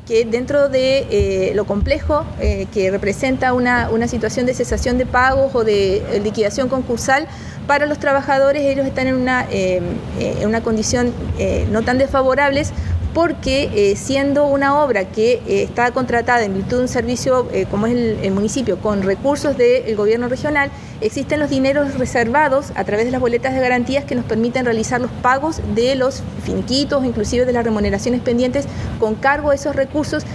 que dentro de lo complejo que representa una situación de cesación de pagos o de liquidación concursal, para los trabajadores ellos están en una condición no tan desfavorables, porque siendo una obra que está contratada en virtud de un servicio como es el municipio, con recursos del gobierno regional, existen los dineros reservados a través de las boletas de garantías que nos permiten realizar los pagos de los finiquitos, inclusive de las remuneraciones pendientes, con cargo a esos recursos,